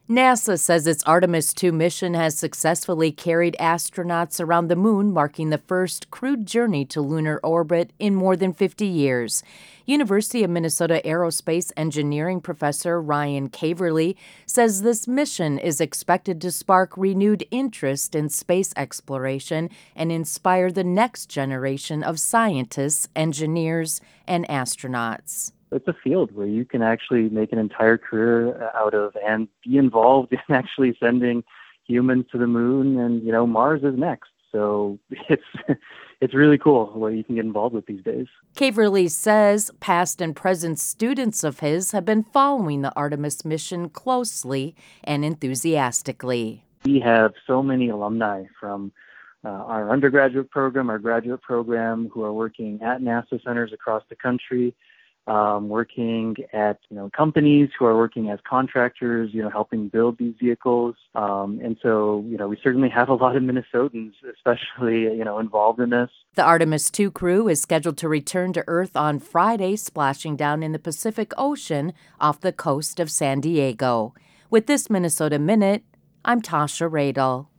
NASA says its Artemis II mission has successfully carried astronauts around the moon, marking the first crewed journey to lunar orbit in more than 50 years. University of Minnesota aerospace engineering professor Ryan Caverly says this mission is expected to spark renewed interest in space exploration and inspire the next generation of scientists, engineers, and astronauts. It's a field where you can actually make an entire career out of and be involved in actually sending humans to the moon, and Mars is next. So it's really cool what you can get involved with these days. Caverly says past and present students of his have been following the Artemis mission closely and enthusiastically. We have so many alumni from our undergraduate program, our graduate program, who are working at NASA centers across the country. Working at companies who are working as contractors, helping build these vehicles. And so, we certainly have a lot of Minnesotans, especially, involved in this. The Artemis II crew is scheduled to return to Earth on Friday, splashing down in the Pacific Ocean off the coast of San Diego. With this Minnesota Minute, I'm Tasha Radel.